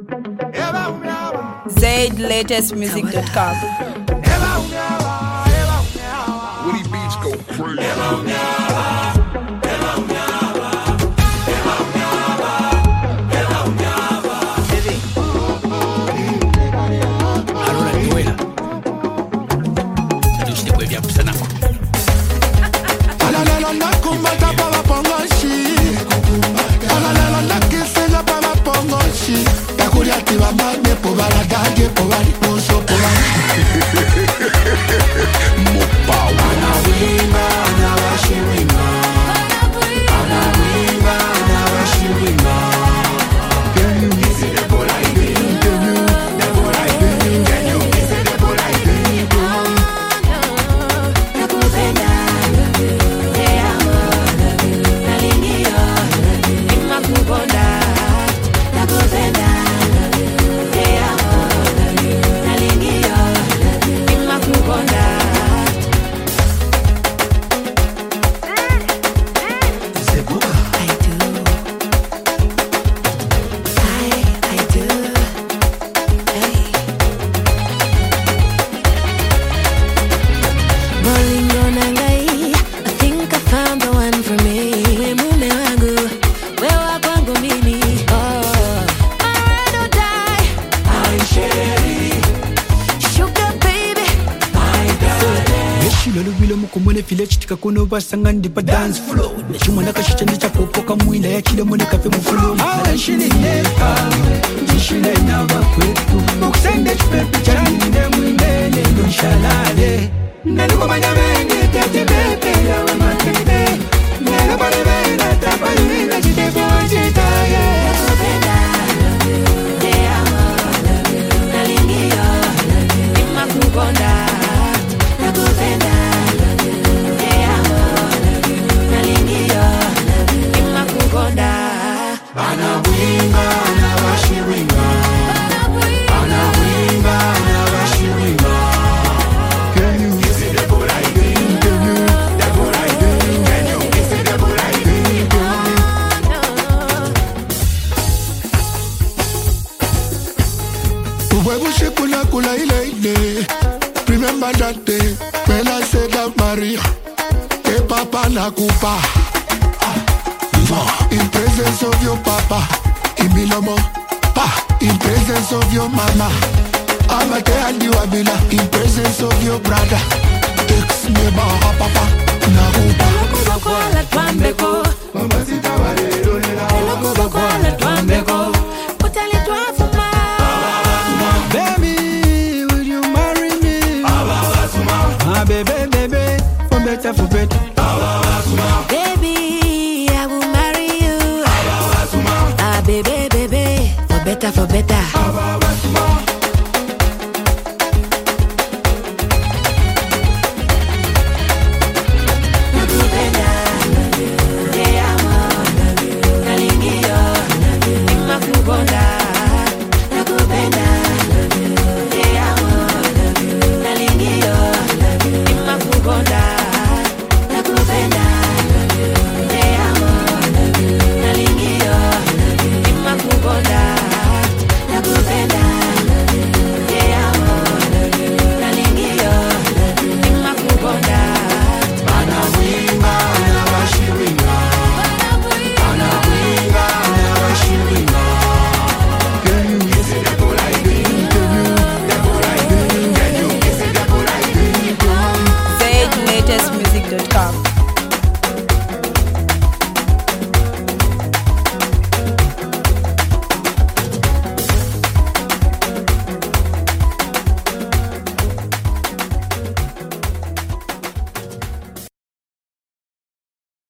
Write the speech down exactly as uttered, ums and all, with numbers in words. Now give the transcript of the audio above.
Zaid latest music dot com. Woody Beats go crazy. Allora duela. Se tu stai qui via questa nako. Alalala nakumbata baba pongoshi. Alalala nakisela baba pongoshi. Takuri atiwa mane pobala dage pobali poso pobali. Mopau. Ana winga ana washi winga. Ana winga ana washi winga. Can you miss it the bola idin? Can you the bola idin? Can you miss it the bola idin? Nakupenda, te amo, nalingia, nimakukonda. Nakupenda, te amo, nalingia, nimakukonda. I do, I I do, hey. Bolingo nangai, I think I found the one for me. We mume wangu, wewe kwangu mimi. Oh, I ride or die. I'm Sherry, Sugar baby, my darling. Eshilo lubilo mukomone file chitika kono basanga ndi pa dance floor. Nechuma nakashita ndi chapopo kamwinda ya chile mone kafe mufulu. Ala shini neka, jishile na bakwetu. Mukusende chipepe chani ne mwindele ndo shalale. Naluko manyamene tete pepe ya wamakete. Naluko manyamene tapali mina chitepo chitaye. nakupenda, te amo, nalingia, nimakukonda. Nakupenda, te amo, nalingia, nimakukonda. Ana winga ana washi winga. Ana winga ana washi winga. Can you miss it the bola idin? Can you the bola idin? Can you miss it the bola idin? Uwebu shikula kula ile ile. Remember that day when I said that Maria, hey papa nakupa. In presence of your papa, imilomo, pa. In presence of your mama, amate aliwabila. In presence of your brother, ex neighbor papa nakupa. Kubokwala twambeko, Mama sita walelo lela. kubokwala twambeko. Utali twafuma. Baby, will you marry me? Ah, baby, baby, for better, for better. Baby, I will marry you. Ah, baby, baby, for better, for better.